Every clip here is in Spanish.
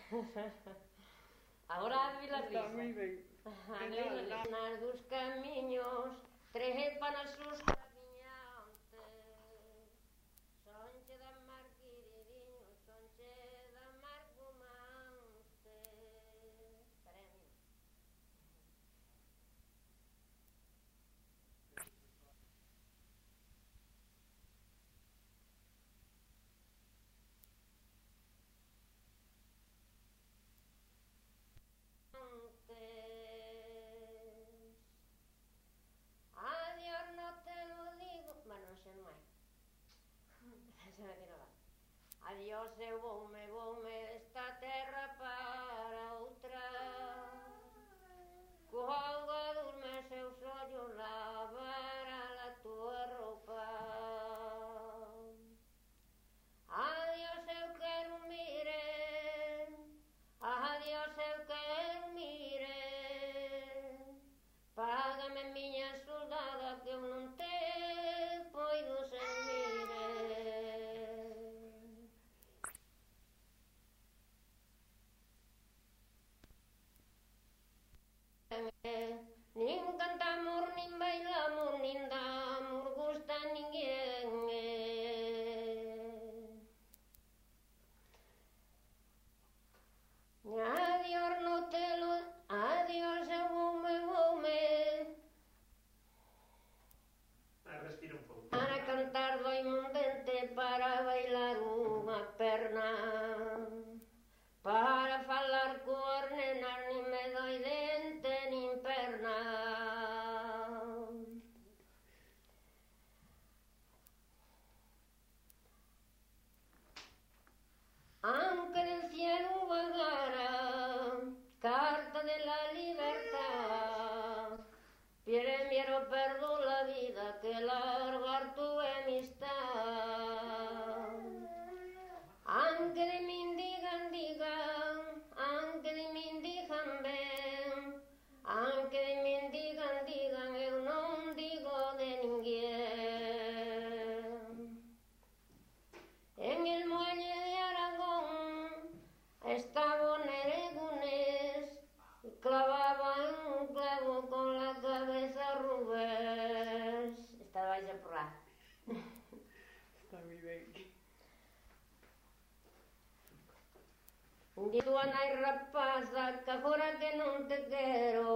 Agora advi la risa. Está moi ben. Nas dos camiños, trepan as sus camiñantes. Sonche da mar quiridiño, sonche da mar fumante. Espera aí, amigo. Adiós, no te lo digo. Bueno, xa non hai. Xa me tiro lá. Adiós, eu voume desta terra para outra. Co auga dos meus seus ollos lavará a tua roupa. Adiós, eu quero mire. Adiós, eu quero mire. Págame, miña soldada, que eu non te poido sen mire. Nin cantamos, nin bailamos, nin damos gusto a ninguén. Adiós, no te lo... Adiós, eu voume... Respira un pouco. Para cantar doime un dente, para bailar unha perna. Para falar coas nenas, nin me doi dente, nin perna. Aunque del cielo bajara carta de la libertad, prefiero perder la vida que largar tu amistad. Aunque de min digan, aunque de min digan ben, aunque de min digan, eu non digo de ninguén. En el muelle de Aragón estaba un Eregunés y clavaba un clavo con la cabeza a Rubés. Estaba aí por lá. Está moi ben. Di tua nai rapaza, que agora que non te quero.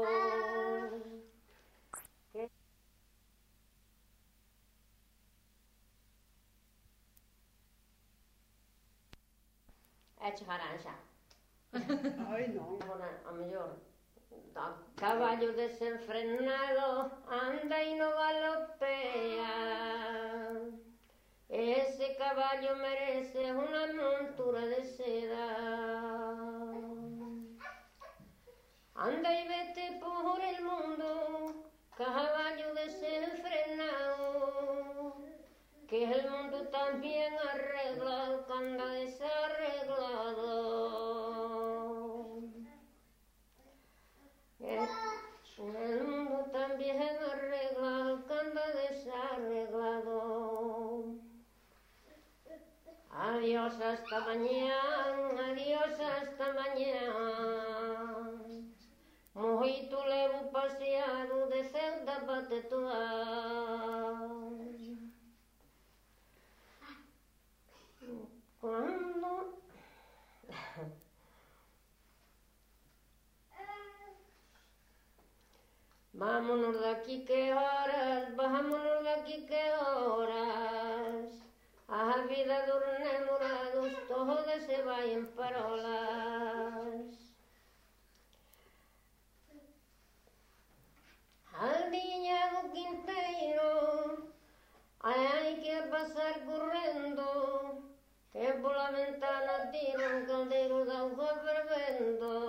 É chegarán xa. Ai, non. Agora, a mellor, a caballo desenfrenado anda e no galopea. Ese caballo merece unha montura de seda. Anda e vete por el mundo, caballo desenfrenado, que el mundo también arregla que anda desarreglado. El mundo también arregla que anda desarreglado. Adiós hasta mañana, adiós hasta mañana. Moito levo paseado de Ceuta pa Tetuán. Cuando... Vámonos de aquí que horas, vámonos de aquí que horas. A vida dos namorados todas se vai en parolas. Aldiña do Quinteiro, hai que pasar correndo, que pola ventana tira un caldeiro de auga fervendo.